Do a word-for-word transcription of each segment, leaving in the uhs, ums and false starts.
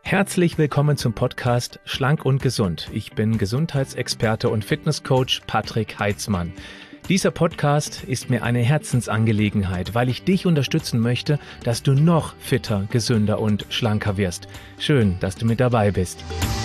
Herzlich willkommen zum Podcast Schlank und Gesund. Ich bin Gesundheitsexperte und Fitnesscoach Patrick Heitzmann. Dieser Podcast ist mir eine Herzensangelegenheit, weil ich dich unterstützen möchte, dass du noch fitter, gesünder und schlanker wirst. Schön, dass du mit dabei bist.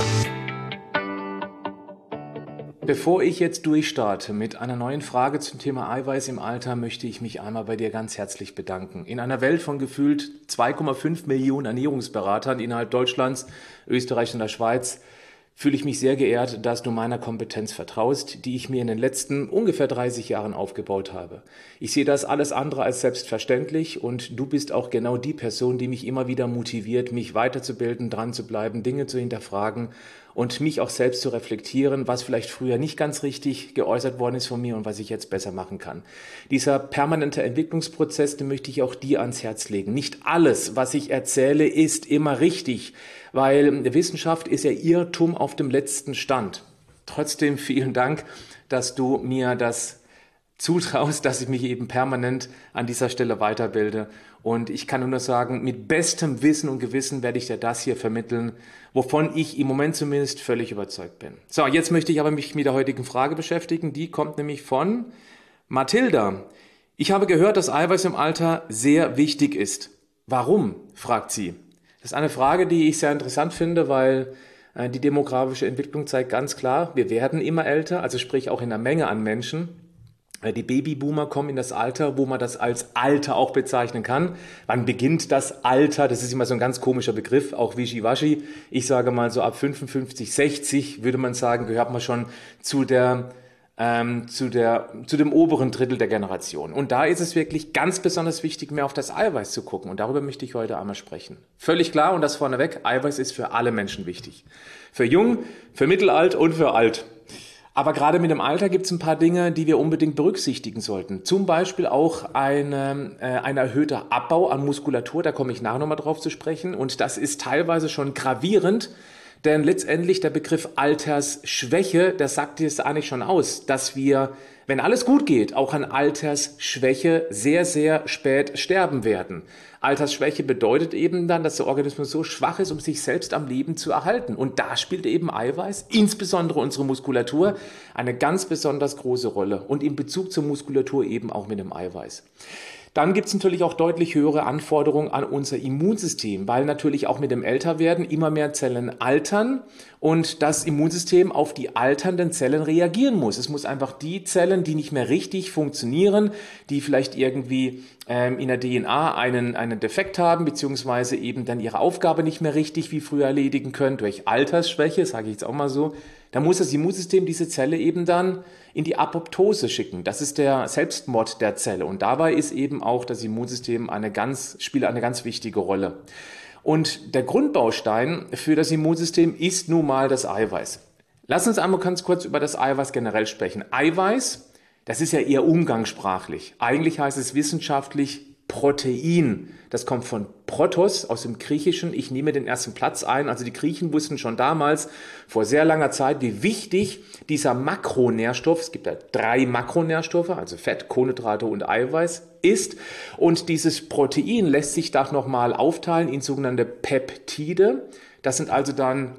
Bevor ich jetzt durchstarte mit einer neuen Frage zum Thema Eiweiß im Alter, möchte ich mich einmal bei dir ganz herzlich bedanken. In einer Welt von gefühlt zwei Komma fünf Millionen Ernährungsberatern innerhalb Deutschlands, Österreich und der Schweiz fühle ich mich sehr geehrt, dass du meiner Kompetenz vertraust, die ich mir in den letzten ungefähr dreißig Jahren aufgebaut habe. Ich sehe das alles andere als selbstverständlich und du bist auch genau die Person, die mich immer wieder motiviert, mich weiterzubilden, dran zu bleiben, Dinge zu hinterfragen und mich auch selbst zu reflektieren, was vielleicht früher nicht ganz richtig geäußert worden ist von mir und was ich jetzt besser machen kann. Dieser permanente Entwicklungsprozess, den möchte ich auch dir ans Herz legen. Nicht alles, was ich erzähle, ist immer richtig, weil Wissenschaft ist ja Irrtum auf dem letzten Stand. Trotzdem vielen Dank, dass du mir das zutraust, dass ich mich eben permanent an dieser Stelle weiterbilde. Und ich kann nur sagen, mit bestem Wissen und Gewissen werde ich dir das hier vermitteln, wovon ich im Moment zumindest völlig überzeugt bin. So, jetzt möchte ich aber mich mit der heutigen Frage beschäftigen. Die kommt nämlich von Mathilda. Ich habe gehört, dass Eiweiß im Alter sehr wichtig ist. Warum? Fragt sie. Das ist eine Frage, die ich sehr interessant finde, weil äh, die demografische Entwicklung zeigt ganz klar, wir werden immer älter, also sprich auch in der Menge an Menschen. Die Babyboomer kommen in das Alter, wo man das als Alter auch bezeichnen kann. Wann beginnt das Alter? Das ist immer so ein ganz komischer Begriff, auch wischiwaschi. Ich sage mal so ab fünfundfünfzig, sechzig würde man sagen, gehört man schon zu der ähm, zu der zu dem oberen Drittel der Generation. Und da ist es wirklich ganz besonders wichtig, mehr auf das Eiweiß zu gucken. Und darüber möchte ich heute einmal sprechen. Völlig klar und das vorneweg, Eiweiß ist für alle Menschen wichtig. Für jung, für mittelalt und für alt. Aber gerade mit dem Alter gibt es ein paar Dinge, die wir unbedingt berücksichtigen sollten. Zum Beispiel auch eine, äh, ein erhöhter Abbau an Muskulatur, da komme ich nachher nochmal drauf zu sprechen. Und das ist teilweise schon gravierend, denn letztendlich der Begriff Altersschwäche, das sagt es eigentlich schon aus, dass wir, wenn alles gut geht, auch an Altersschwäche sehr, sehr spät sterben werden. Altersschwäche bedeutet eben dann, dass der Organismus so schwach ist, um sich selbst am Leben zu erhalten. Und da spielt eben Eiweiß, insbesondere unsere Muskulatur, eine ganz besonders große Rolle. Und in Bezug zur Muskulatur eben auch mit dem Eiweiß. Dann gibt es natürlich auch deutlich höhere Anforderungen an unser Immunsystem, weil natürlich auch mit dem Älterwerden immer mehr Zellen altern und das Immunsystem auf die alternden Zellen reagieren muss. Es muss einfach die Zellen, die nicht mehr richtig funktionieren, die vielleicht irgendwie ähm, in der D N A einen, einen Defekt haben, beziehungsweise eben dann ihre Aufgabe nicht mehr richtig wie früher erledigen können, durch Altersschwäche, sage ich jetzt auch mal so, da muss das Immunsystem diese Zelle eben dann in die Apoptose schicken. Das ist der Selbstmord der Zelle. Und dabei ist eben auch das Immunsystem eine ganz, spielt eine ganz wichtige Rolle. Und der Grundbaustein für das Immunsystem ist nun mal das Eiweiß. Lass uns einmal ganz kurz über das Eiweiß generell sprechen. Eiweiß, das ist ja eher umgangssprachlich. Eigentlich heißt es wissenschaftlich Protein. Das kommt von Protos aus dem Griechischen. Ich nehme den ersten Platz ein. Also die Griechen wussten schon damals, vor sehr langer Zeit, wie wichtig dieser Makronährstoff, es gibt ja drei Makronährstoffe, also Fett, Kohlenhydrate und Eiweiß, ist. Und dieses Protein lässt sich da nochmal aufteilen in sogenannte Peptide. Das sind also dann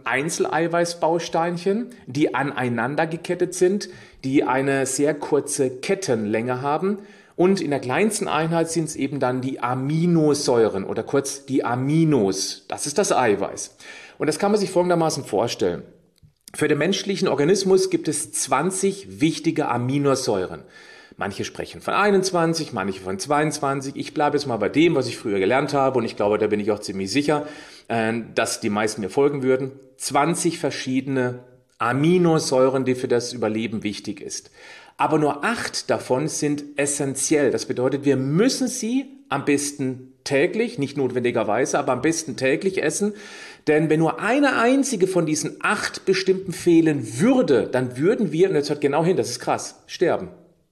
Einzeleiweißbausteinchen, die aneinander gekettet sind, die eine sehr kurze Kettenlänge haben. Und in der kleinsten Einheit sind es eben dann die Aminosäuren oder kurz die Aminos. Das ist das Eiweiß. Und das kann man sich folgendermaßen vorstellen. Für den menschlichen Organismus gibt es zwanzig wichtige Aminosäuren. Manche sprechen von einundzwanzig, manche von zweiundzwanzig. Ich bleibe jetzt mal bei dem, was ich früher gelernt habe. Und ich glaube, da bin ich auch ziemlich sicher, dass die meisten mir folgen würden. zwanzig verschiedene Aminosäuren, die für das Überleben wichtig ist. Aber nur acht davon sind essentiell. Das bedeutet, wir müssen sie am besten täglich, nicht notwendigerweise, aber am besten täglich essen. Denn wenn nur eine einzige von diesen acht bestimmten fehlen würde, dann würden wir, und jetzt hört genau hin, das ist krass, sterben.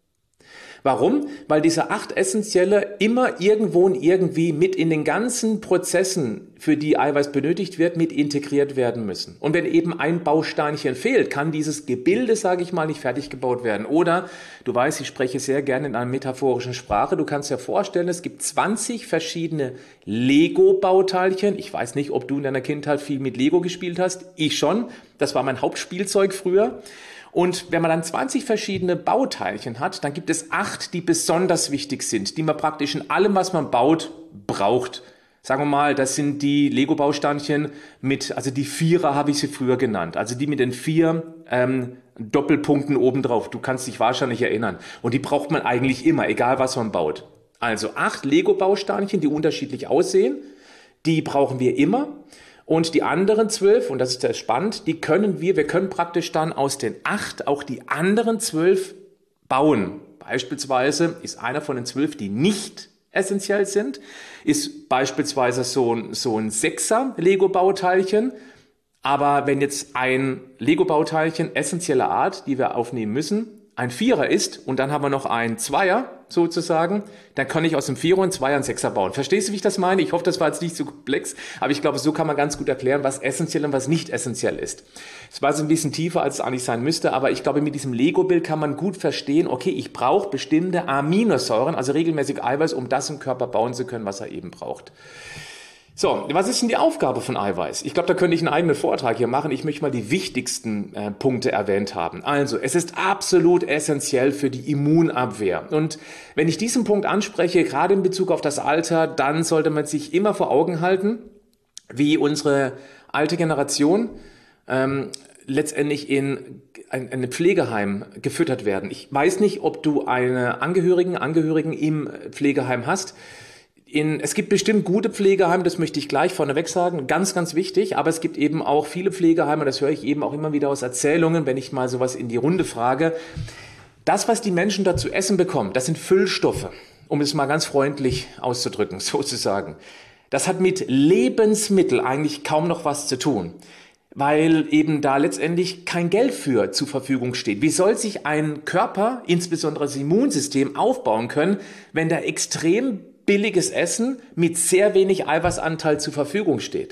Warum? Weil diese acht Essentielle immer irgendwo und irgendwie mit in den ganzen Prozessen für die Eiweiß benötigt wird, mit integriert werden müssen. Und wenn eben ein Bausteinchen fehlt, kann dieses Gebilde, sage ich mal, nicht fertig gebaut werden. Oder, du weißt, ich spreche sehr gerne in einer metaphorischen Sprache, du kannst dir vorstellen, es gibt zwanzig verschiedene Lego-Bauteilchen. Ich weiß nicht, ob du in deiner Kindheit viel mit Lego gespielt hast. Ich schon. Das war mein Hauptspielzeug früher. Und wenn man dann zwanzig verschiedene Bauteilchen hat, dann gibt es acht, die besonders wichtig sind, die man praktisch in allem, was man baut, braucht. Sagen wir mal, das sind die Lego-Bausteinchen mit, also die Vierer habe ich sie früher genannt, also die mit den vier ähm, Doppelpunkten obendrauf. Du kannst dich wahrscheinlich erinnern. Und die braucht man eigentlich immer, egal was man baut. Also acht Lego-Bausteinchen, die unterschiedlich aussehen, die brauchen wir immer. Und die anderen zwölf, und das ist sehr spannend, die können wir, wir können praktisch dann aus den acht auch die anderen zwölf bauen. Beispielsweise ist einer von den zwölf, die nicht essentiell sind, ist beispielsweise so ein, so ein Sechser Lego-Bauteilchen. Aber wenn jetzt ein Lego-Bauteilchen essentieller Art, die wir aufnehmen müssen, ein Vierer ist und dann haben wir noch einen Zweier sozusagen, dann kann ich aus dem Vierer und Zweier einen Sechser bauen. Verstehst du, wie ich das meine? Ich hoffe, das war jetzt nicht so komplex, aber ich glaube, so kann man ganz gut erklären, was essentiell und was nicht essentiell ist. Es war so ein bisschen tiefer, als es eigentlich sein müsste, aber ich glaube, mit diesem Lego-Bild kann man gut verstehen, okay, ich brauche bestimmte Aminosäuren, also regelmäßig Eiweiß, um das im Körper bauen zu können, was er eben braucht. So, was ist denn die Aufgabe von Eiweiß? Ich glaube, da könnte ich einen eigenen Vortrag hier machen. Ich möchte mal die wichtigsten äh, Punkte erwähnt haben. Also, es ist absolut essentiell für die Immunabwehr. Und wenn ich diesen Punkt anspreche, gerade in Bezug auf das Alter, dann sollte man sich immer vor Augen halten, wie unsere alte Generation ähm, letztendlich in ein, ein Pflegeheim gefüttert werden. Ich weiß nicht, ob du eine Angehörigen, Angehörigen im Pflegeheim hast. In, es gibt bestimmt gute Pflegeheime, das möchte ich gleich vorneweg sagen, ganz, ganz wichtig, aber es gibt eben auch viele Pflegeheime, das höre ich eben auch immer wieder aus Erzählungen, wenn ich mal sowas in die Runde frage. Das, was die Menschen da zu essen bekommen, das sind Füllstoffe, um es mal ganz freundlich auszudrücken, sozusagen. Das hat mit Lebensmitteln eigentlich kaum noch was zu tun, weil eben da letztendlich kein Geld für zur Verfügung steht. Wie soll sich ein Körper, insbesondere das Immunsystem, aufbauen können, wenn da extrem billiges Essen mit sehr wenig Eiweißanteil zur Verfügung steht?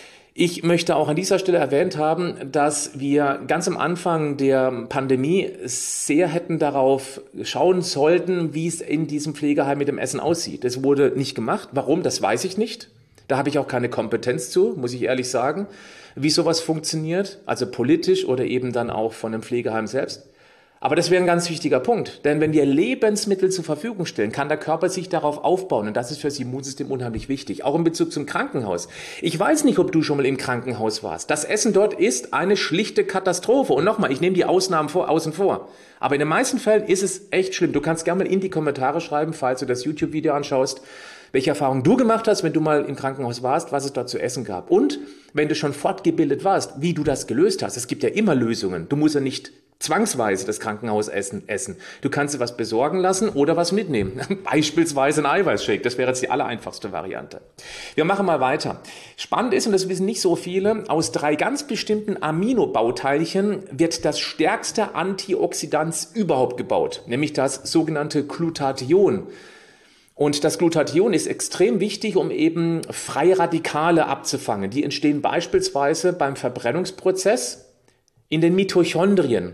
Ich möchte auch an dieser Stelle erwähnt haben, dass wir ganz am Anfang der Pandemie sehr hätten darauf schauen sollten, wie es in diesem Pflegeheim mit dem Essen aussieht. Das wurde nicht gemacht. Warum? Das weiß ich nicht. Da habe ich auch keine Kompetenz zu, muss ich ehrlich sagen, wie sowas funktioniert, also politisch oder eben dann auch von dem Pflegeheim selbst. Aber das wäre ein ganz wichtiger Punkt, denn wenn wir Lebensmittel zur Verfügung stellen, kann der Körper sich darauf aufbauen und das ist für das Immunsystem unheimlich wichtig, auch in Bezug zum Krankenhaus. Ich weiß nicht, ob du schon mal im Krankenhaus warst. Das Essen dort ist eine schlichte Katastrophe und nochmal, ich nehme die Ausnahmen vor, außen vor, aber in den meisten Fällen ist es echt schlimm. Du kannst gerne mal in die Kommentare schreiben, falls du das YouTube-Video anschaust, welche Erfahrungen du gemacht hast, wenn du mal im Krankenhaus warst, was es dort zu essen gab und wenn du schon fortgebildet warst, wie du das gelöst hast. Es gibt ja immer Lösungen. Du musst ja nicht zwangsweise das Krankenhausessen essen. Du kannst dir was besorgen lassen oder was mitnehmen. Beispielsweise ein Eiweißshake. Das wäre jetzt die allereinfachste Variante. Wir machen mal weiter. Spannend ist, und das wissen nicht so viele, aus drei ganz bestimmten Aminobauteilchen wird das stärkste Antioxidant überhaupt gebaut, nämlich das sogenannte Glutathion. Und das Glutathion ist extrem wichtig, um eben freie Radikale abzufangen. Die entstehen beispielsweise beim Verbrennungsprozess in den Mitochondrien.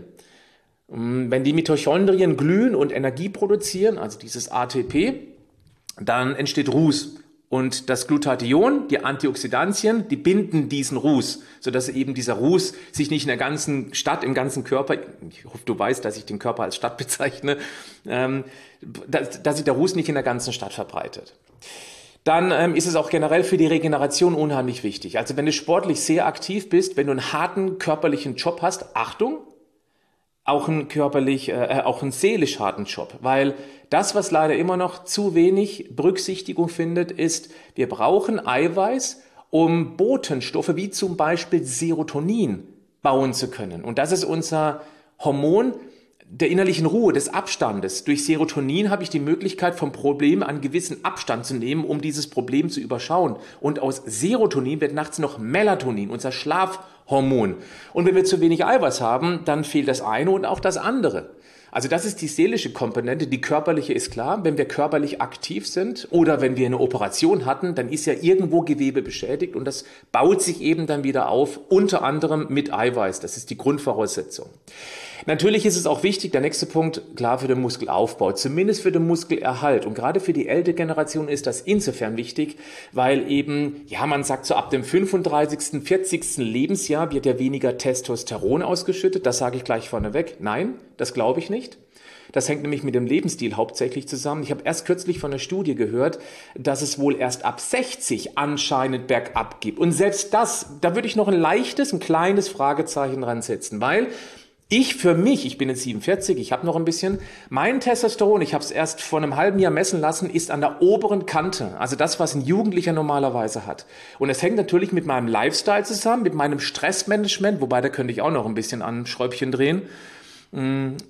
Wenn die Mitochondrien glühen und Energie produzieren, also dieses A T P, dann entsteht Ruß. Und das Glutathion, die Antioxidantien, die binden diesen Ruß, sodass eben dieser Ruß sich nicht in der ganzen Stadt, im ganzen Körper, ich hoffe, du weißt, dass ich den Körper als Stadt bezeichne, ähm, dass, dass sich der Ruß nicht in der ganzen Stadt verbreitet. Dann ähm, ist es auch generell für die Regeneration unheimlich wichtig. Also wenn du sportlich sehr aktiv bist, wenn du einen harten körperlichen Job hast, Achtung, auch einen körperlich, äh, auch einen seelisch harten Job, weil das, was leider immer noch zu wenig Berücksichtigung findet, ist, wir brauchen Eiweiß, um Botenstoffe wie zum Beispiel Serotonin bauen zu können. Und das ist unser Hormon der innerlichen Ruhe, des Abstandes. Durch Serotonin habe ich die Möglichkeit, vom Problem einen gewissen Abstand zu nehmen, um dieses Problem zu überschauen. Und aus Serotonin wird nachts noch Melatonin, unser Schlafhormon. Und wenn wir zu wenig Eiweiß haben, dann fehlt das eine und auch das andere. Also das ist die seelische Komponente, die körperliche ist klar. Wenn wir körperlich aktiv sind oder wenn wir eine Operation hatten, dann ist ja irgendwo Gewebe beschädigt und das baut sich eben dann wieder auf, unter anderem mit Eiweiß. Das ist die Grundvoraussetzung. Natürlich ist es auch wichtig, der nächste Punkt, klar für den Muskelaufbau, zumindest für den Muskelerhalt. Und gerade für die ältere Generation ist das insofern wichtig, weil eben, ja, man sagt so ab dem fünfunddreißigsten, vierzigsten Lebensjahr wird ja weniger Testosteron ausgeschüttet. Das sage ich gleich vorneweg. Nein, das glaube ich nicht. Das hängt nämlich mit dem Lebensstil hauptsächlich zusammen. Ich habe erst kürzlich von einer Studie gehört, dass es wohl erst ab sechzig anscheinend bergab gibt. Und selbst das, da würde ich noch ein leichtes, ein kleines Fragezeichen dran setzen, weil ich für mich, ich bin jetzt siebenundvierzig, ich habe noch ein bisschen, mein Testosteron, ich habe es erst vor einem halben Jahr messen lassen, ist an der oberen Kante. Also das, was ein Jugendlicher normalerweise hat. Und es hängt natürlich mit meinem Lifestyle zusammen, mit meinem Stressmanagement, wobei da könnte ich auch noch ein bisschen an Schräubchen drehen. Und,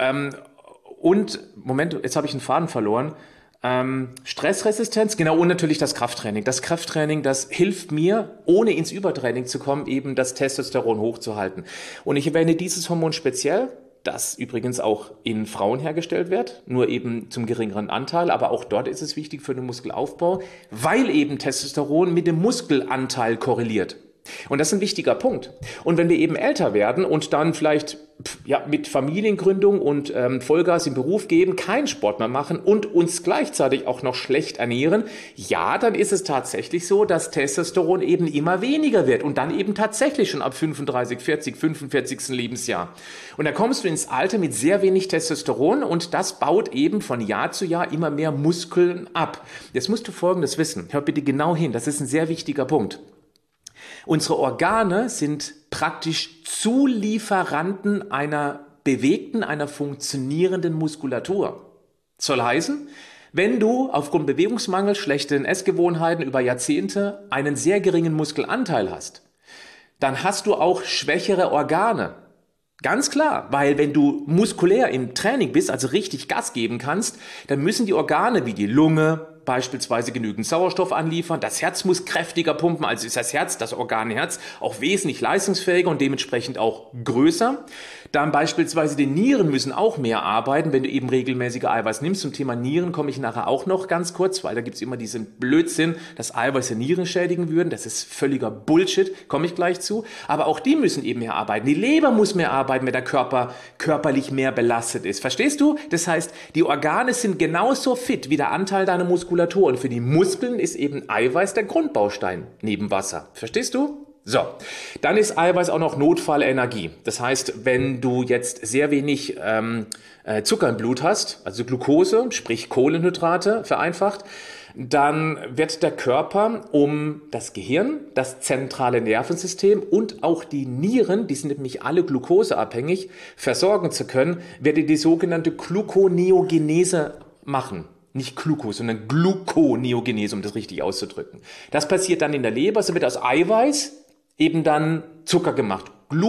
Moment, jetzt habe ich einen Faden verloren. Ähm, Stressresistenz, genau, und natürlich das Krafttraining. Das Krafttraining, das hilft mir, ohne ins Übertraining zu kommen, eben das Testosteron hochzuhalten. Und ich erwähne dieses Hormon speziell, das übrigens auch in Frauen hergestellt wird, nur eben zum geringeren Anteil, aber auch dort ist es wichtig für den Muskelaufbau, weil eben Testosteron mit dem Muskelanteil korreliert. Und das ist ein wichtiger Punkt. Und wenn wir eben älter werden und dann vielleicht ja, mit Familiengründung und ähm, Vollgas im Beruf geben, keinen Sport mehr machen und uns gleichzeitig auch noch schlecht ernähren, ja, dann ist es tatsächlich so, dass Testosteron eben immer weniger wird und dann eben tatsächlich schon ab fünfunddreißig, vierzig, fünfundvierzigsten Lebensjahr. Und da kommst du ins Alter mit sehr wenig Testosteron und das baut eben von Jahr zu Jahr immer mehr Muskeln ab. Jetzt musst du Folgendes wissen, hör bitte genau hin, das ist ein sehr wichtiger Punkt. Unsere Organe sind praktisch Zulieferanten einer bewegten, einer funktionierenden Muskulatur. Soll heißen, wenn du aufgrund Bewegungsmangel, schlechten Essgewohnheiten über Jahrzehnte einen sehr geringen Muskelanteil hast, dann hast du auch schwächere Organe. Ganz klar, weil wenn du muskulär im Training bist, also richtig Gas geben kannst, dann müssen die Organe wie die Lunge beispielsweise genügend Sauerstoff anliefern. Das Herz muss kräftiger pumpen, also ist das Herz, das Organ Herz, auch wesentlich leistungsfähiger und dementsprechend auch größer. Dann beispielsweise die Nieren müssen auch mehr arbeiten, wenn du eben regelmäßige Eiweiß nimmst. Zum Thema Nieren komme ich nachher auch noch ganz kurz, weil da gibt es immer diesen Blödsinn, dass Eiweiß die Nieren schädigen würden. Das ist völliger Bullshit, komme ich gleich zu. Aber auch die müssen eben mehr arbeiten. Die Leber muss mehr arbeiten, wenn der Körper körperlich mehr belastet ist. Verstehst du? Das heißt, die Organe sind genauso fit wie der Anteil deiner Muskulatur. Und für die Muskeln ist eben Eiweiß der Grundbaustein neben Wasser. Verstehst du? So, dann ist Eiweiß auch noch Notfallenergie. Das heißt, wenn du jetzt sehr wenig ähm, äh, Zucker im Blut hast, also Glucose, sprich Kohlenhydrate vereinfacht, dann wird der Körper, um das Gehirn, das zentrale Nervensystem und auch die Nieren, die sind nämlich alle glukoseabhängig, versorgen zu können, wird er die sogenannte Gluconeogenese machen. Nicht Glucose, sondern Gluconeogenese, um das richtig auszudrücken. Das passiert dann in der Leber, so wird aus Eiweiß eben dann Zucker gemacht.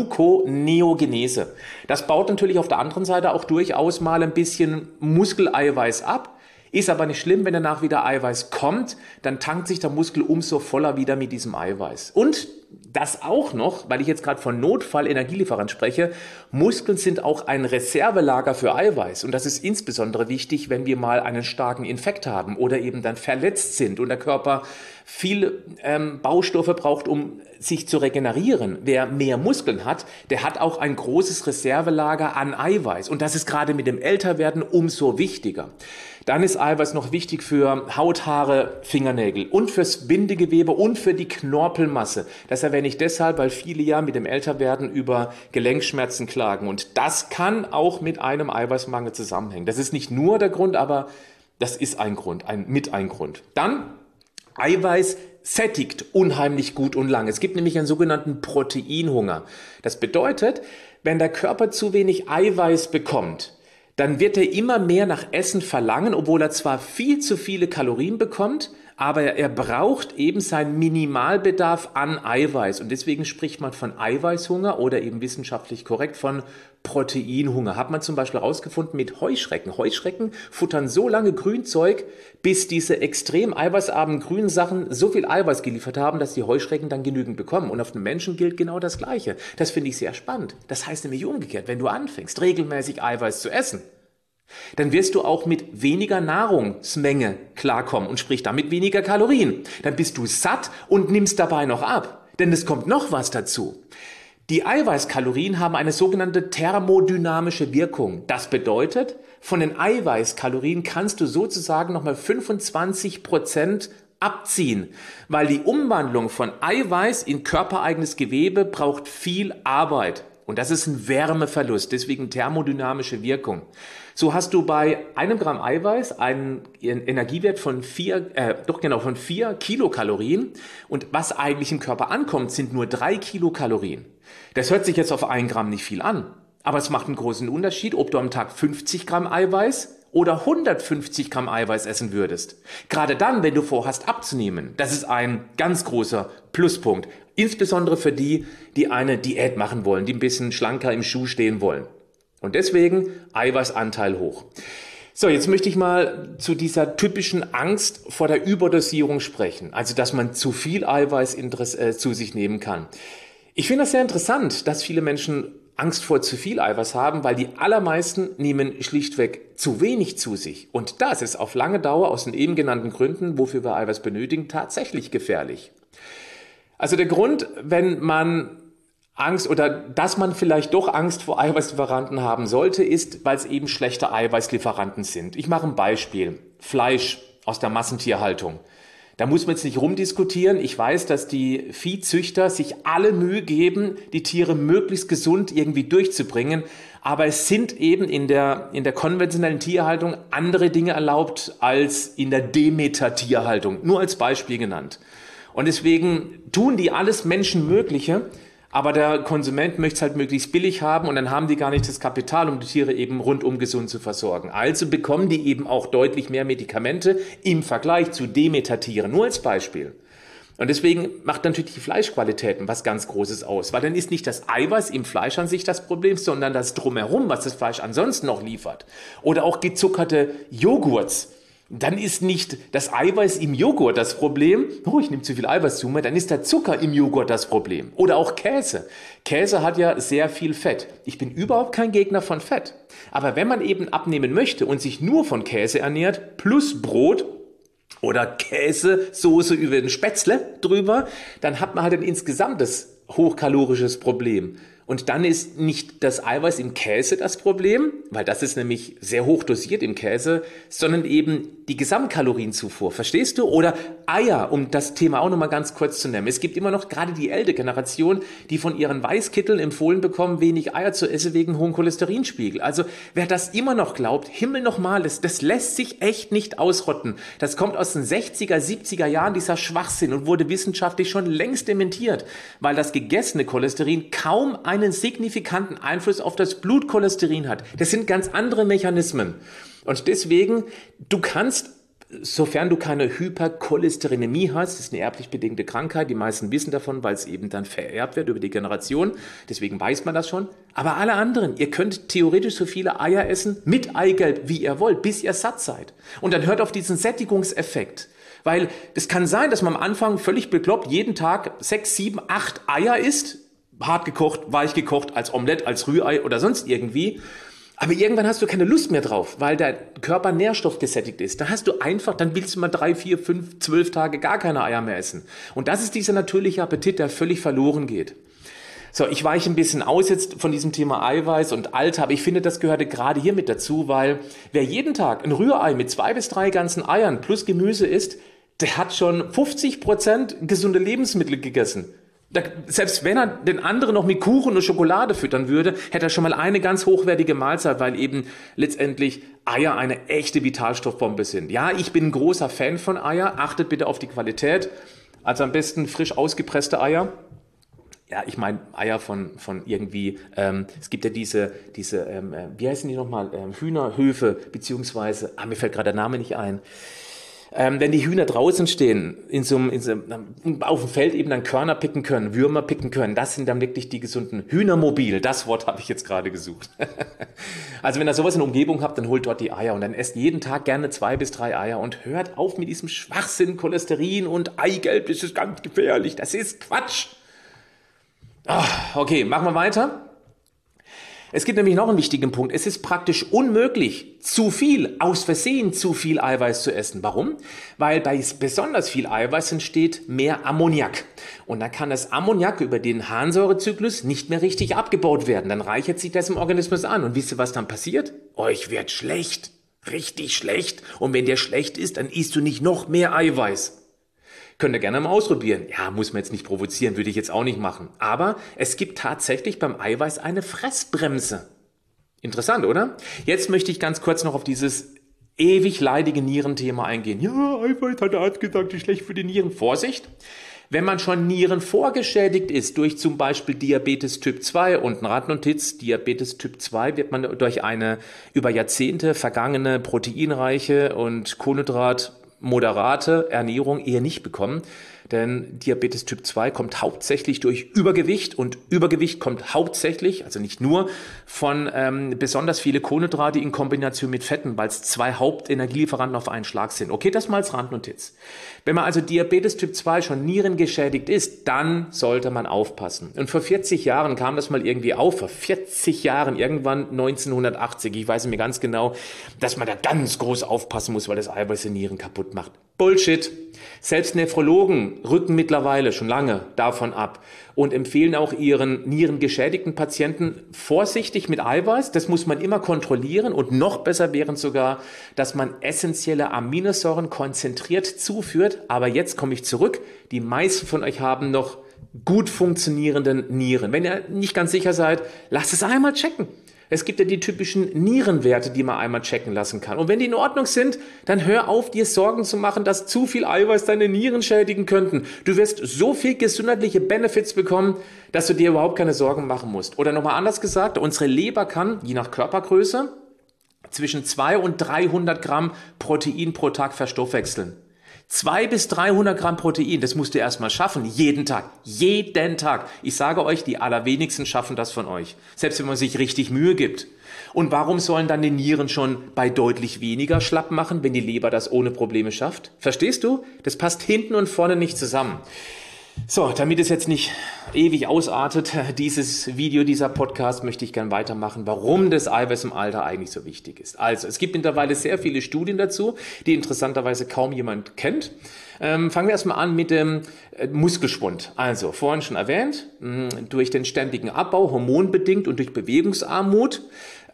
Gluconeogenese. Das baut natürlich auf der anderen Seite auch durchaus mal ein bisschen Muskeleiweiß ab. Ist aber nicht schlimm, wenn danach wieder Eiweiß kommt, dann tankt sich der Muskel umso voller wieder mit diesem Eiweiß. Und das auch noch, weil ich jetzt gerade von Notfall-Energielieferant spreche, Muskeln sind auch ein Reservelager für Eiweiß. Und das ist insbesondere wichtig, wenn wir mal einen starken Infekt haben oder eben dann verletzt sind und der Körper viele ähm, Baustoffe braucht, um sich zu regenerieren. Wer mehr Muskeln hat, der hat auch ein großes Reservelager an Eiweiß. Und das ist gerade mit dem Älterwerden umso wichtiger. Dann ist Eiweiß noch wichtig für Haut, Haare, Fingernägel und fürs Bindegewebe und für die Knorpelmasse. Das erwähne ich deshalb, weil viele ja mit dem Älterwerden über Gelenkschmerzen klagen. Und das kann auch mit einem Eiweißmangel zusammenhängen. Das ist nicht nur der Grund, aber das ist ein Grund, ein, mit ein Grund. Dann Eiweiß sättigt unheimlich gut und lang. Es gibt nämlich einen sogenannten Proteinhunger. Das bedeutet, wenn der Körper zu wenig Eiweiß bekommt, dann wird er immer mehr nach Essen verlangen, obwohl er zwar viel zu viele Kalorien bekommt, aber er braucht eben seinen Minimalbedarf an Eiweiß. Und deswegen spricht man von Eiweißhunger oder eben wissenschaftlich korrekt von Proteinhunger. Hat man zum Beispiel herausgefunden mit Heuschrecken. Heuschrecken futtern so lange Grünzeug, bis diese extrem eiweißarmen grünen Sachen so viel Eiweiß geliefert haben, dass die Heuschrecken dann genügend bekommen. Und auf den Menschen gilt genau das Gleiche. Das finde ich sehr spannend. Das heißt nämlich umgekehrt, wenn du anfängst, regelmäßig Eiweiß zu essen, dann wirst du auch mit weniger Nahrungsmenge klarkommen und sprich damit weniger Kalorien. Dann bist du satt und nimmst dabei noch ab. Denn es kommt noch was dazu. Die Eiweißkalorien haben eine sogenannte thermodynamische Wirkung. Das bedeutet, von den Eiweißkalorien kannst du sozusagen nochmal fünfundzwanzig Prozent abziehen, weil die Umwandlung von Eiweiß in körpereigenes Gewebe braucht viel Arbeit. Und das ist ein Wärmeverlust, deswegen thermodynamische Wirkung. So hast du bei einem Gramm Eiweiß einen Energiewert von vier, äh, doch genau, von vier Kilokalorien. Und was eigentlich im Körper ankommt, sind nur drei Kilokalorien. Das hört sich jetzt auf ein Gramm nicht viel an. Aber es macht einen großen Unterschied, ob du am Tag fünfzig Gramm Eiweiß oder hundertfünfzig Gramm Eiweiß essen würdest. Gerade dann, wenn du vorhast abzunehmen. Das ist ein ganz großer Pluspunkt. Insbesondere für die, die eine Diät machen wollen, die ein bisschen schlanker im Schuh stehen wollen. Und deswegen Eiweißanteil hoch. So, jetzt möchte ich mal zu dieser typischen Angst vor der Überdosierung sprechen. Also, dass man zu viel Eiweiß äh, zu sich nehmen kann. Ich finde das sehr interessant, dass viele Menschen Angst vor zu viel Eiweiß haben, weil die allermeisten nehmen schlichtweg zu wenig zu sich. Und das ist auf lange Dauer aus den eben genannten Gründen, wofür wir Eiweiß benötigen, tatsächlich gefährlich. Also der Grund, wenn man Angst oder dass man vielleicht doch Angst vor Eiweißlieferanten haben sollte, ist, weil es eben schlechte Eiweißlieferanten sind. Ich mache ein Beispiel. Fleisch aus der Massentierhaltung. Da muss man jetzt nicht rumdiskutieren. Ich weiß, dass die Viehzüchter sich alle Mühe geben, die Tiere möglichst gesund irgendwie durchzubringen. Aber es sind eben in der, in der konventionellen Tierhaltung andere Dinge erlaubt als in der Demeter-Tierhaltung. Nur als Beispiel genannt. Und deswegen tun die alles Menschenmögliche, aber der Konsument möchte es halt möglichst billig haben und dann haben die gar nicht das Kapital, um die Tiere eben rundum gesund zu versorgen. Also bekommen die eben auch deutlich mehr Medikamente im Vergleich zu Demeter-Tieren. Nur als Beispiel. Und deswegen macht natürlich die Fleischqualitäten was ganz Großes aus, weil dann ist nicht das Eiweiß im Fleisch an sich das Problem, sondern das Drumherum, was das Fleisch ansonsten noch liefert. Oder auch gezuckerte Joghurts. Dann ist nicht das Eiweiß im Joghurt das Problem, oh, ich nehme zu viel Eiweiß zu mir, dann ist der Zucker im Joghurt das Problem. Oder auch Käse. Käse hat ja sehr viel Fett. Ich bin überhaupt kein Gegner von Fett. Aber wenn man eben abnehmen möchte und sich nur von Käse ernährt, plus Brot oder Käsesoße über den Spätzle drüber, dann hat man halt ein insgesamtes hochkalorisches Problem. Und dann ist nicht das Eiweiß im Käse das Problem, weil das ist nämlich sehr hoch dosiert im Käse, sondern eben die Gesamtkalorienzufuhr. Verstehst du? Oder Eier, um das Thema auch nochmal ganz kurz zu nennen. Es gibt immer noch gerade die ältere Generation, die von ihren Weißkitteln empfohlen bekommen, wenig Eier zu essen wegen hohem Cholesterinspiegel. Also wer das immer noch glaubt, Himmel nochmal, das, das lässt sich echt nicht ausrotten. Das kommt aus den sechziger, siebziger Jahren, dieser Schwachsinn, und wurde wissenschaftlich schon längst dementiert, weil das gegessene Cholesterin kaum einen signifikanten Einfluss auf das Blutcholesterin hat. Das sind ganz andere Mechanismen. Und deswegen, du kannst, sofern du keine Hypercholesterinämie hast, das ist eine erblich bedingte Krankheit, die meisten wissen davon, weil es eben dann vererbt wird über die Generation, deswegen weiß man das schon. Aber alle anderen, ihr könnt theoretisch so viele Eier essen, mit Eigelb, wie ihr wollt, bis ihr satt seid. Und dann hört auf diesen Sättigungseffekt. Weil es kann sein, dass man am Anfang völlig bekloppt jeden Tag sechs, sieben, acht Eier isst, hart gekocht, weich gekocht, als Omelette, als Rührei oder sonst irgendwie. Aber irgendwann hast du keine Lust mehr drauf, weil der Körper nährstoffgesättigt ist. Da hast du einfach, dann willst du mal drei, vier, fünf, zwölf Tage gar keine Eier mehr essen. Und das ist dieser natürliche Appetit, der völlig verloren geht. So, ich weiche ein bisschen aus jetzt von diesem Thema Eiweiß und Alter, aber ich finde, das gehörte gerade hier mit dazu, weil wer jeden Tag ein Rührei mit zwei bis drei ganzen Eiern plus Gemüse isst, der hat schon fünfzig Prozent gesunde Lebensmittel gegessen. Da, selbst wenn er den anderen noch mit Kuchen und Schokolade füttern würde, hätte er schon mal eine ganz hochwertige Mahlzeit, weil eben letztendlich Eier eine echte Vitalstoffbombe sind. Ja, ich bin ein großer Fan von Eier. Achtet bitte auf die Qualität. Also am besten frisch ausgepresste Eier. Ja, ich meine Eier von, von irgendwie, ähm, es gibt ja diese, diese ähm, wie heißen die nochmal, ähm, Hühnerhöfe, beziehungsweise, ah, mir fällt gerade der Name nicht ein. Ähm, wenn die Hühner draußen stehen, in so einem, in so einem, auf dem Feld eben dann Körner picken können, Würmer picken können, das sind dann wirklich die gesunden Hühnermobil. Das Wort habe ich jetzt gerade gesucht. Also wenn ihr sowas in der Umgebung habt, dann holt dort die Eier und dann esst jeden Tag gerne zwei bis drei Eier und hört auf mit diesem Schwachsinn, Cholesterin und Eigelb, das ist ganz gefährlich. Das ist Quatsch. Ach, okay, machen wir weiter. Es gibt nämlich noch einen wichtigen Punkt. Es ist praktisch unmöglich, zu viel, aus Versehen zu viel Eiweiß zu essen. Warum? Weil bei besonders viel Eiweiß entsteht mehr Ammoniak. Und dann kann das Ammoniak über den Harnsäurezyklus nicht mehr richtig abgebaut werden. Dann reichert sich das im Organismus an. Und wisst ihr, was dann passiert? Euch wird schlecht. Richtig schlecht. Und wenn der schlecht ist, dann isst du nicht noch mehr Eiweiß. Könnt ihr gerne mal ausprobieren. Ja, muss man jetzt nicht provozieren, würde ich jetzt auch nicht machen. Aber es gibt tatsächlich beim Eiweiß eine Fressbremse. Interessant, oder? Jetzt möchte ich ganz kurz noch auf dieses ewig leidige Nierenthema eingehen. Ja, Eiweiß hat der Arzt gesagt, ist schlecht für die Nieren. Vorsicht! Wenn man schon Nieren vorgeschädigt ist durch zum Beispiel Diabetes Typ zwei und ein Randnotiz, Diabetes Typ zwei wird man durch eine über Jahrzehnte vergangene proteinreiche und Kohlenhydrat moderate Ernährung eher nicht bekommen, denn Diabetes Typ zwei kommt hauptsächlich durch Übergewicht und Übergewicht kommt hauptsächlich, also nicht nur, von ähm, besonders viele Kohlenhydrate in Kombination mit Fetten, weil es zwei Hauptenergielieferanten auf einen Schlag sind. Okay, das mal als Randnotiz. Wenn man also Diabetes Typ zwei schon nierengeschädigt ist, dann sollte man aufpassen. Und vor vierzig Jahren kam das mal irgendwie auf, vor vierzig Jahren, irgendwann neunzehnhundertachtzig, ich weiß nicht mehr ganz genau, dass man da ganz groß aufpassen muss, weil das Eiweiß die Nieren kaputt macht. Bullshit. Selbst Nephrologen rücken mittlerweile schon lange davon ab und empfehlen auch ihren nierengeschädigten Patienten vorsichtig mit Eiweiß. Das muss man immer kontrollieren und noch besser wäre sogar, dass man essentielle Aminosäuren konzentriert zuführt. Aber jetzt komme ich zurück. Die meisten von euch haben noch gut funktionierenden Nieren. Wenn ihr nicht ganz sicher seid, lasst es einmal checken. Es gibt ja die typischen Nierenwerte, die man einmal checken lassen kann. Und wenn die in Ordnung sind, dann hör auf, dir Sorgen zu machen, dass zu viel Eiweiß deine Nieren schädigen könnten. Du wirst so viel gesundheitliche Benefits bekommen, dass du dir überhaupt keine Sorgen machen musst. Oder nochmal anders gesagt, unsere Leber kann, je nach Körpergröße, zwischen zweihundert und dreihundert Gramm Protein pro Tag verstoffwechseln. zweihundert bis dreihundert Gramm Protein, das musst du erstmal schaffen, jeden Tag, jeden Tag. Ich sage euch, die allerwenigsten schaffen das von euch, selbst wenn man sich richtig Mühe gibt. Und warum sollen dann die Nieren schon bei deutlich weniger schlapp machen, wenn die Leber das ohne Probleme schafft? Verstehst du? Das passt hinten und vorne nicht zusammen. So, damit es jetzt nicht ewig ausartet, dieses Video, dieser Podcast, möchte ich gern weitermachen, warum das Eiweiß im Alter eigentlich so wichtig ist. Also, es gibt mittlerweile sehr viele Studien dazu, die interessanterweise kaum jemand kennt. Ähm, fangen wir erstmal an mit dem äh, Muskelschwund. Also, vorhin schon erwähnt, mh, durch den ständigen Abbau, hormonbedingt und durch Bewegungsarmut,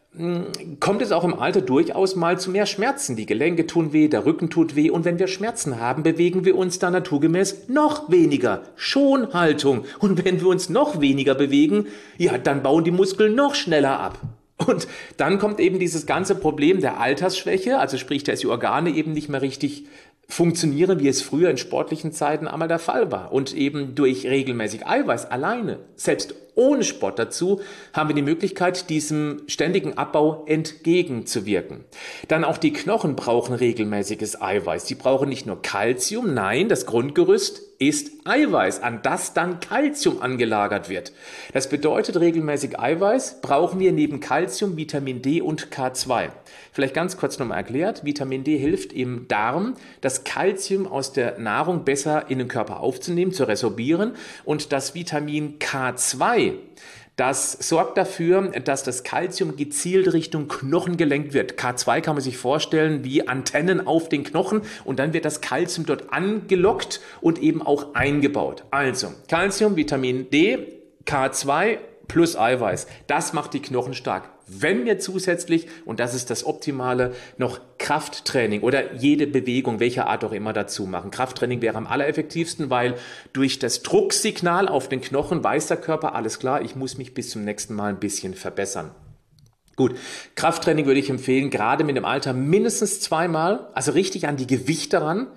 kommt es auch im Alter durchaus mal zu mehr Schmerzen. Die Gelenke tun weh, der Rücken tut weh und wenn wir Schmerzen haben, bewegen wir uns dann naturgemäß noch weniger. Schonhaltung. Und wenn wir uns noch weniger bewegen, ja, dann bauen die Muskeln noch schneller ab. Und dann kommt eben dieses ganze Problem der Altersschwäche, also sprich, dass die Organe eben nicht mehr richtig funktionieren, wie es früher in sportlichen Zeiten einmal der Fall war. Und eben durch regelmäßig Eiweiß alleine, selbst ohne Sport dazu, haben wir die Möglichkeit, diesem ständigen Abbau entgegenzuwirken. Dann auch die Knochen brauchen regelmäßiges Eiweiß. Die brauchen nicht nur Kalzium, nein, das Grundgerüst ist Eiweiß, an das dann Kalzium angelagert wird. Das bedeutet, regelmäßig Eiweiß brauchen wir neben Kalzium, Vitamin D und K zwei. Vielleicht ganz kurz nochmal erklärt, Vitamin D hilft im Darm, das Kalzium aus der Nahrung besser in den Körper aufzunehmen, zu resorbieren und das Vitamin K zwei, das sorgt dafür, dass das Kalzium gezielt Richtung Knochen gelenkt wird. K zwei kann man sich vorstellen wie Antennen auf den Knochen und dann wird das Kalzium dort angelockt und eben auch eingebaut. Also Kalzium, Vitamin D, K zwei plus Eiweiß. Das macht die Knochen stark. Wenn wir zusätzlich, und das ist das Optimale, noch Krafttraining oder jede Bewegung, welcher Art auch immer, dazu machen. Krafttraining wäre am allereffektivsten, weil durch das Drucksignal auf den Knochen weiß der Körper, alles klar, ich muss mich bis zum nächsten Mal ein bisschen verbessern. Gut, Krafttraining würde ich empfehlen, gerade mit dem Alter mindestens zweimal, also richtig an die Gewichte ran.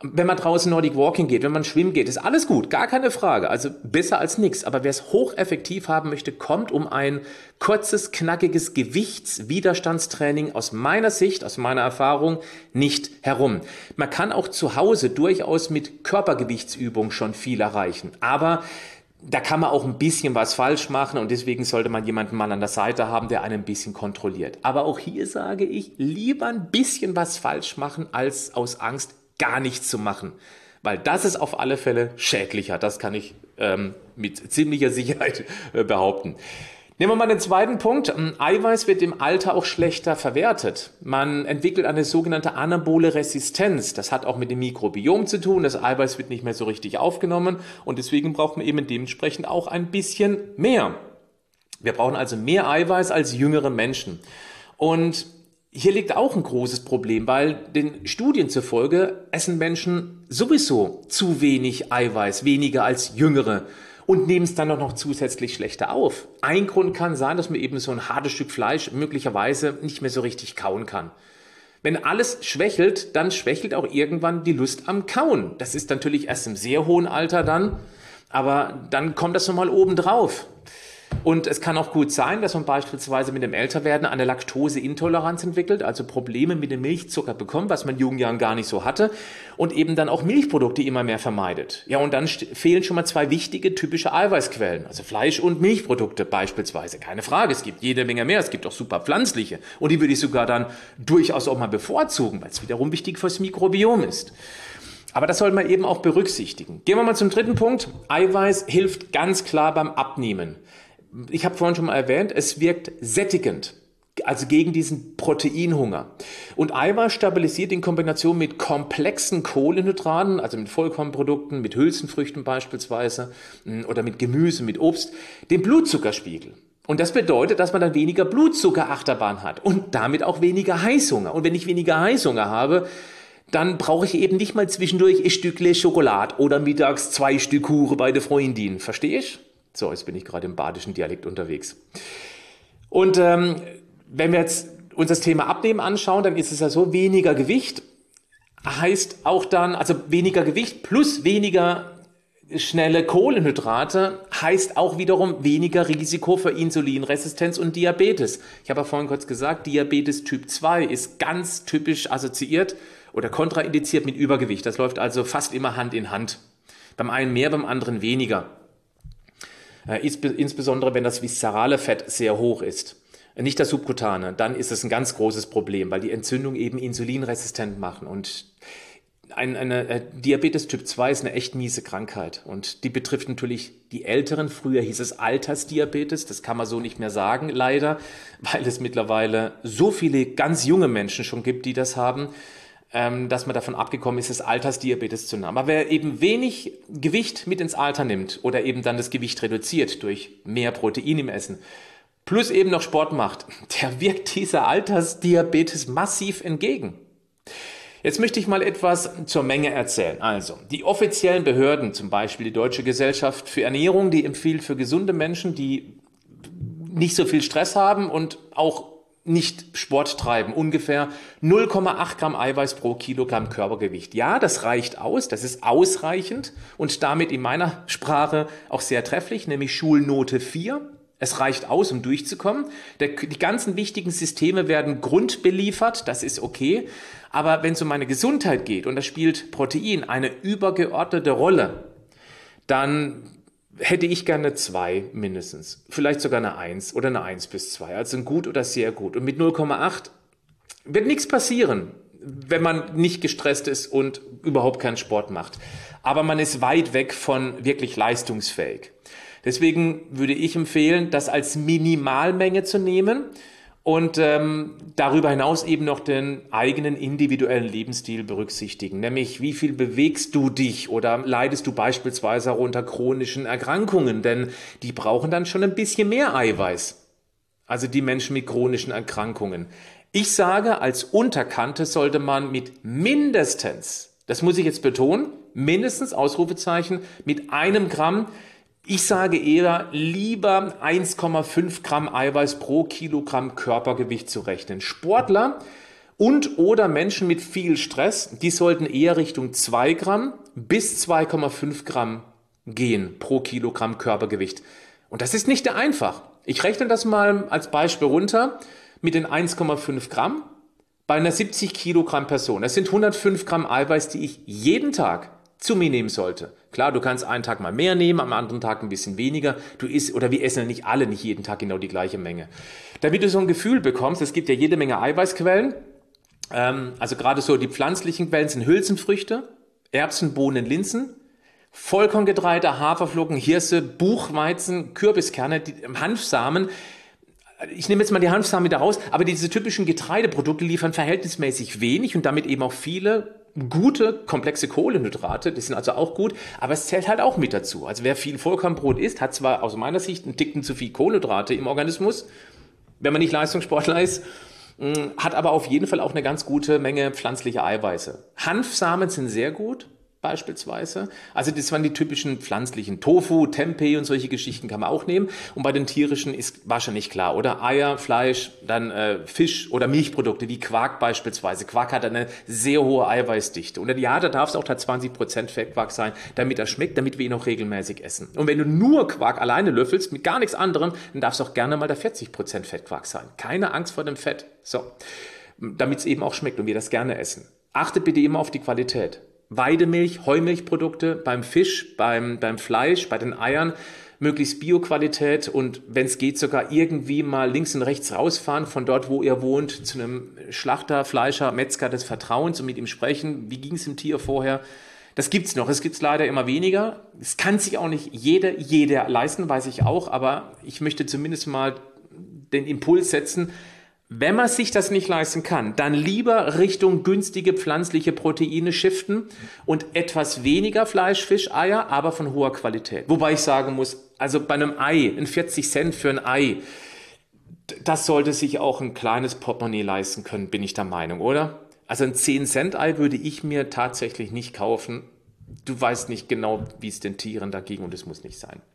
Wenn man draußen Nordic Walking geht, wenn man schwimmen geht, ist alles gut, gar keine Frage. Also besser als nichts. Aber wer es hocheffektiv haben möchte, kommt um ein kurzes, knackiges Gewichtswiderstandstraining aus meiner Sicht, aus meiner Erfahrung nicht herum. Man kann auch zu Hause durchaus mit Körpergewichtsübung schon viel erreichen. Aber da kann man auch ein bisschen was falsch machen und deswegen sollte man jemanden mal an der Seite haben, der einen ein bisschen kontrolliert. Aber auch hier sage ich, lieber ein bisschen was falsch machen, als aus Angst gar nichts zu machen. Weil das ist auf alle Fälle schädlicher. Das kann ich ähm, mit ziemlicher Sicherheit äh, behaupten. Nehmen wir mal den zweiten Punkt. Eiweiß wird im Alter auch schlechter verwertet. Man entwickelt eine sogenannte anabole Resistenz. Das hat auch mit dem Mikrobiom zu tun. Das Eiweiß wird nicht mehr so richtig aufgenommen und deswegen braucht man eben dementsprechend auch ein bisschen mehr. Wir brauchen also mehr Eiweiß als jüngere Menschen. Und hier liegt auch ein großes Problem, weil den Studien zufolge essen Menschen sowieso zu wenig Eiweiß, weniger als Jüngere und nehmen es dann auch noch zusätzlich schlechter auf. Ein Grund kann sein, dass man eben so ein hartes Stück Fleisch möglicherweise nicht mehr so richtig kauen kann. Wenn alles schwächelt, dann schwächelt auch irgendwann die Lust am Kauen. Das ist natürlich erst im sehr hohen Alter dann, aber dann kommt das nochmal oben drauf. Und es kann auch gut sein, dass man beispielsweise mit dem Älterwerden eine Laktoseintoleranz entwickelt, also Probleme mit dem Milchzucker bekommt, was man in jungen Jahren gar nicht so hatte und eben dann auch Milchprodukte immer mehr vermeidet. Ja, und dann fehlen schon mal zwei wichtige typische Eiweißquellen, also Fleisch- und Milchprodukte beispielsweise. Keine Frage, es gibt jede Menge mehr, es gibt auch super pflanzliche und die würde ich sogar dann durchaus auch mal bevorzugen, weil es wiederum wichtig fürs Mikrobiom ist. Aber das sollte man eben auch berücksichtigen. Gehen wir mal zum dritten Punkt. Eiweiß hilft ganz klar beim Abnehmen. Ich habe vorhin schon mal erwähnt, es wirkt sättigend, also gegen diesen Proteinhunger. Und Eiweiß stabilisiert in Kombination mit komplexen Kohlenhydraten, also mit Vollkornprodukten, mit Hülsenfrüchten beispielsweise oder mit Gemüse, mit Obst, den Blutzuckerspiegel. Und das bedeutet, dass man dann weniger Blutzuckerachterbahn hat und damit auch weniger Heißhunger. Und wenn ich weniger Heißhunger habe, dann brauche ich eben nicht mal zwischendurch ein Stückle Schokolade oder mittags zwei Stück Kuchen bei der Freundin. Verstehe ich? So, jetzt bin ich gerade im badischen Dialekt unterwegs. Und ähm, wenn wir jetzt uns das Thema Abnehmen anschauen, dann ist es ja so, weniger Gewicht heißt auch dann, also weniger Gewicht plus weniger schnelle Kohlenhydrate heißt auch wiederum weniger Risiko für Insulinresistenz und Diabetes. Ich habe ja vorhin kurz gesagt, Diabetes Typ zwei ist ganz typisch assoziiert oder kontraindiziert mit Übergewicht. Das läuft also fast immer Hand in Hand. Beim einen mehr, beim anderen weniger. Insbesondere wenn das viszerale Fett sehr hoch ist, nicht das subkutane, dann ist es ein ganz großes Problem, weil die Entzündung eben insulinresistent machen. Und ein, eine äh, Diabetes Typ zwei ist eine echt miese Krankheit und die betrifft natürlich die Älteren. Früher hieß es Altersdiabetes, das kann man so nicht mehr sagen, leider, weil es mittlerweile so viele ganz junge Menschen schon gibt, die das haben, dass man davon abgekommen ist, das Altersdiabetes zu nehmen. Aber wer eben wenig Gewicht mit ins Alter nimmt oder eben dann das Gewicht reduziert durch mehr Protein im Essen, plus eben noch Sport macht, der wirkt dieser Altersdiabetes massiv entgegen. Jetzt möchte ich mal etwas zur Menge erzählen. Also, die offiziellen Behörden, zum Beispiel die Deutsche Gesellschaft für Ernährung, die empfiehlt für gesunde Menschen, die nicht so viel Stress haben und auch nicht Sport treiben, ungefähr null Komma acht Gramm Eiweiß pro Kilogramm Körpergewicht. Ja, das reicht aus, das ist ausreichend und damit in meiner Sprache auch sehr trefflich, nämlich Schulnote vier. Es reicht aus, um durchzukommen. Der, die ganzen wichtigen Systeme werden grundbeliefert, das ist okay. Aber wenn es um meine Gesundheit geht und da spielt Protein eine übergeordnete Rolle, dann hätte ich gerne zwei mindestens, vielleicht sogar eine eins oder eine eins bis zwei, also ein gut oder sehr gut. Und mit null Komma acht wird nichts passieren, wenn man nicht gestresst ist und überhaupt keinen Sport macht. Aber man ist weit weg von wirklich leistungsfähig. Deswegen würde ich empfehlen, das als Minimalmenge zu nehmen und ähm, darüber hinaus eben noch den eigenen individuellen Lebensstil berücksichtigen. Nämlich, wie viel bewegst du dich oder leidest du beispielsweise auch unter chronischen Erkrankungen? Denn die brauchen dann schon ein bisschen mehr Eiweiß. Also die Menschen mit chronischen Erkrankungen. Ich sage, als Unterkante sollte man mit mindestens, das muss ich jetzt betonen, mindestens, Ausrufezeichen, mit einem Gramm, ich sage eher, lieber eins Komma fünf Gramm Eiweiß pro Kilogramm Körpergewicht zu rechnen. Sportler Und oder Menschen mit viel Stress, die sollten eher Richtung zwei Gramm bis zwei Komma fünf Gramm gehen pro Kilogramm Körpergewicht. Und das ist nicht einfach. Ich rechne das mal als Beispiel runter mit den eins Komma fünf Gramm bei einer siebzig Kilogramm Person. Das sind hundertfünf Gramm Eiweiß, die ich jeden Tag zu mir nehmen sollte. Klar, du kannst einen Tag mal mehr nehmen, am anderen Tag ein bisschen weniger. Du isst, oder wir essen ja nicht alle, nicht jeden Tag genau die gleiche Menge. Damit du so ein Gefühl bekommst, es gibt ja jede Menge Eiweißquellen. Ähm, also gerade so die pflanzlichen Quellen sind Hülsenfrüchte, Erbsen, Bohnen, Linsen, Vollkorngetreide, Haferflocken, Hirse, Buchweizen, Kürbiskerne, die, Hanfsamen. Ich nehme jetzt mal die Hanfsamen wieder raus, aber diese typischen Getreideprodukte liefern verhältnismäßig wenig und damit eben auch viele gute, komplexe Kohlenhydrate, die sind also auch gut, aber es zählt halt auch mit dazu. Also wer viel Vollkornbrot isst, hat zwar aus meiner Sicht einen Ticken zu viel Kohlenhydrate im Organismus, wenn man nicht Leistungssportler ist, hat aber auf jeden Fall auch eine ganz gute Menge pflanzliche Eiweiße. Hanfsamen sind sehr gut, beispielsweise. Also das waren die typischen pflanzlichen Tofu, Tempeh und solche Geschichten kann man auch nehmen. Und bei den tierischen ist wahrscheinlich klar, oder? Eier, Fleisch, dann äh, Fisch oder Milchprodukte wie Quark beispielsweise. Quark hat eine sehr hohe Eiweißdichte. Und ja, da darf es auch zwanzig Prozent Fettquark sein, damit er schmeckt, damit wir ihn auch regelmäßig essen. Und wenn du nur Quark alleine löffelst, mit gar nichts anderem, dann darf es auch gerne mal der vierzig Prozent Fettquark sein. Keine Angst vor dem Fett. So, damit es eben auch schmeckt und wir das gerne essen. Achte bitte immer auf die Qualität. Weidemilch, Heumilchprodukte beim Fisch, beim, beim Fleisch, bei den Eiern, möglichst Bioqualität und wenn es geht sogar irgendwie mal links und rechts rausfahren von dort, wo ihr wohnt, zu einem Schlachter, Fleischer, Metzger des Vertrauens und mit ihm sprechen. Wie ging es dem Tier vorher? Das gibt's noch. Es gibt's leider immer weniger. Es kann sich auch nicht jeder, jeder leisten, weiß ich auch, aber ich möchte zumindest mal den Impuls setzen, wenn man sich das nicht leisten kann, dann lieber Richtung günstige pflanzliche Proteine shiften und etwas weniger Fleisch, Fisch, Eier, aber von hoher Qualität. Wobei ich sagen muss, also bei einem Ei, ein vierzig Cent für ein Ei, das sollte sich auch ein kleines Portemonnaie leisten können, bin ich der Meinung, oder? Also ein zehn Cent Ei würde ich mir tatsächlich nicht kaufen. Du weißt nicht genau, wie es den Tieren da ging und es muss nicht sein.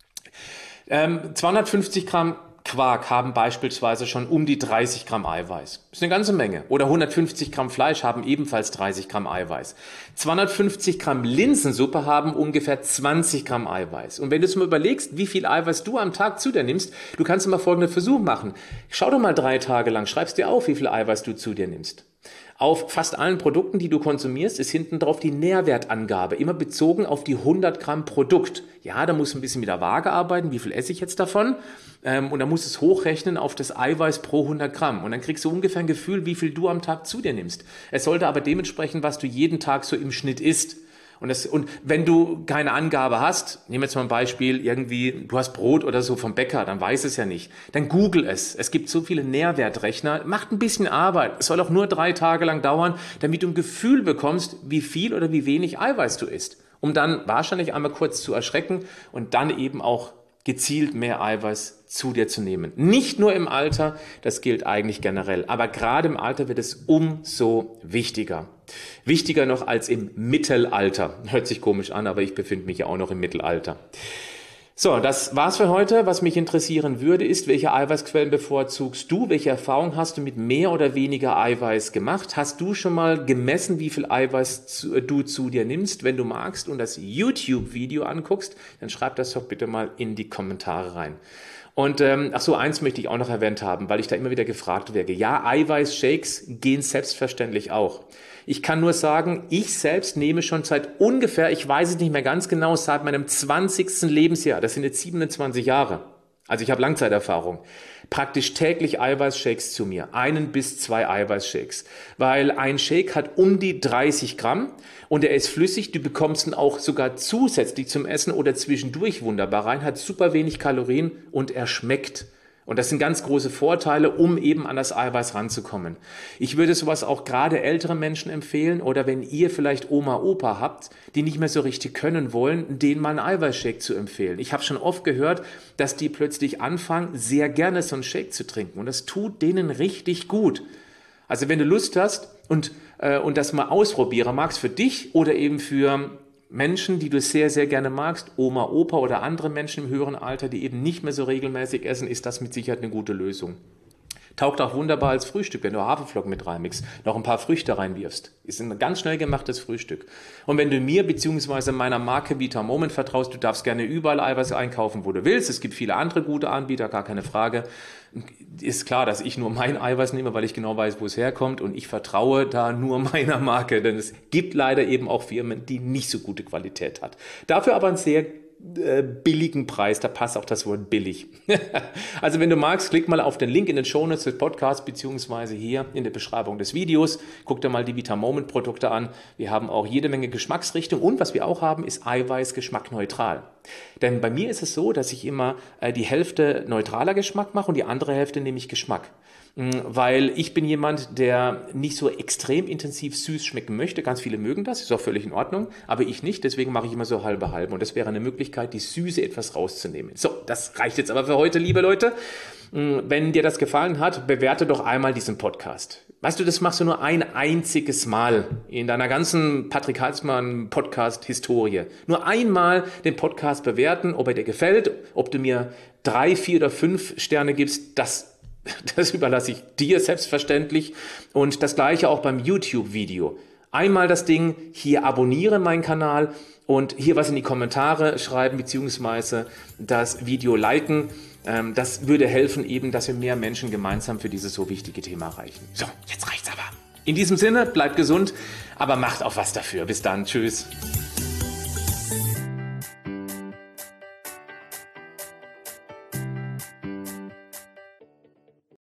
Ähm, zweihundertfünfzig Gramm Quark haben beispielsweise schon um die dreißig Gramm Eiweiß. Das ist eine ganze Menge. Oder hundertfünfzig Gramm Fleisch haben ebenfalls dreißig Gramm Eiweiß. zweihundertfünfzig Gramm Linsensuppe haben ungefähr zwanzig Gramm Eiweiß. Und wenn du jetzt mal überlegst, wie viel Eiweiß du am Tag zu dir nimmst, du kannst mal folgenden Versuch machen. Schau doch mal drei Tage lang, schreibst dir auf, wie viel Eiweiß du zu dir nimmst. Auf fast allen Produkten, die du konsumierst, ist hinten drauf die Nährwertangabe, immer bezogen auf die hundert Gramm Produkt. Ja, da muss ein bisschen mit der Waage arbeiten, wie viel esse ich jetzt davon? Ähm, und dann musst du es hochrechnen auf das Eiweiß pro hundert Gramm. Und dann kriegst du ungefähr ein Gefühl, wie viel du am Tag zu dir nimmst. Es sollte aber dementsprechend, was du jeden Tag so im Schnitt isst. Und, das, und wenn du keine Angabe hast, nehmen wir jetzt mal ein Beispiel, irgendwie, du hast Brot oder so vom Bäcker, dann weiß es ja nicht. Dann google es. Es gibt so viele Nährwertrechner. Macht ein bisschen Arbeit. Es soll auch nur drei Tage lang dauern, damit du ein Gefühl bekommst, wie viel oder wie wenig Eiweiß du isst. Um dann wahrscheinlich einmal kurz zu erschrecken und dann eben auch gezielt mehr Eiweiß zu dir zu nehmen. Nicht nur im Alter, das gilt eigentlich generell, aber gerade im Alter wird es umso wichtiger. Wichtiger noch als im Mittelalter. Hört sich komisch an, aber ich befinde mich ja auch noch im Mittelalter. So, das war's für heute. Was mich interessieren würde, ist, welche Eiweißquellen bevorzugst du? Welche Erfahrung hast du mit mehr oder weniger Eiweiß gemacht? Hast du schon mal gemessen, wie viel Eiweiß zu, du zu dir nimmst? Wenn du magst und das YouTube-Video anguckst, dann schreib das doch bitte mal in die Kommentare rein. Und ähm, ach so, eins möchte ich auch noch erwähnt haben, weil ich da immer wieder gefragt werde. Ja, Eiweißshakes gehen selbstverständlich auch. Ich kann nur sagen, ich selbst nehme schon seit ungefähr, ich weiß es nicht mehr ganz genau, seit meinem zwanzigsten Lebensjahr, das sind jetzt siebenundzwanzig Jahre, also ich habe Langzeiterfahrung, praktisch täglich Eiweißshakes zu mir, einen bis zwei Eiweißshakes, weil ein Shake hat um die dreißig Gramm und er ist flüssig, du bekommst ihn auch sogar zusätzlich zum Essen oder zwischendurch wunderbar rein, hat super wenig Kalorien und er schmeckt. Und das sind ganz große Vorteile, um eben an das Eiweiß ranzukommen. Ich würde sowas auch gerade älteren Menschen empfehlen oder wenn ihr vielleicht Oma, Opa habt, die nicht mehr so richtig können wollen, denen mal einen Eiweißshake zu empfehlen. Ich habe schon oft gehört, dass die plötzlich anfangen, sehr gerne so einen Shake zu trinken und das tut denen richtig gut. Also wenn du Lust hast und, äh, und das mal ausprobieren magst für dich oder eben für Menschen, die du sehr, sehr gerne magst, Oma, Opa oder andere Menschen im höheren Alter, die eben nicht mehr so regelmäßig essen, ist das mit Sicherheit eine gute Lösung. Taugt auch wunderbar als Frühstück, wenn du Haferflocken mit reinmixst, noch ein paar Früchte reinwirfst. Ist ein ganz schnell gemachtes Frühstück. Und wenn du mir bzw. meiner Marke Vita Moment vertraust, du darfst gerne überall Eiweiß einkaufen, wo du willst. Es gibt viele andere gute Anbieter, gar keine Frage. Ist klar, dass ich nur mein Eiweiß nehme, weil ich genau weiß, wo es herkommt, und ich vertraue da nur meiner Marke, denn es gibt leider eben auch Firmen, die nicht so gute Qualität hat. Dafür aber ein sehr äh, billigen Preis, da passt auch das Wort billig. Also wenn du magst, klick mal auf den Link in den Shownotes des Podcasts beziehungsweise hier in der Beschreibung des Videos. Guck dir mal die Vita Moment Produkte an. Wir haben auch jede Menge Geschmacksrichtung, und was wir auch haben, ist Eiweiß geschmackneutral. Denn bei mir ist es so, dass ich immer äh, die Hälfte neutraler Geschmack mache und die andere Hälfte nehme ich Geschmack. Weil ich bin jemand, der nicht so extrem intensiv süß schmecken möchte. Ganz viele mögen das, ist auch völlig in Ordnung, aber ich nicht, deswegen mache ich immer so halbe halbe, und das wäre eine Möglichkeit, die Süße etwas rauszunehmen. So, das reicht jetzt aber für heute, liebe Leute. Wenn dir das gefallen hat, bewerte doch einmal diesen Podcast. Weißt du, das machst du nur ein einziges Mal in deiner ganzen Patrick Halsmann Podcast-Historie. Nur einmal den Podcast bewerten, ob er dir gefällt, ob du mir drei, vier oder fünf Sterne gibst, das Das überlasse ich dir selbstverständlich, und das gleiche auch beim YouTube-Video. Einmal das Ding, hier abonniere meinen Kanal und hier was in die Kommentare schreiben beziehungsweise das Video liken. Das würde helfen eben, dass wir mehr Menschen gemeinsam für dieses so wichtige Thema erreichen. So, jetzt reicht's aber. In diesem Sinne, bleibt gesund, aber macht auch was dafür. Bis dann, tschüss.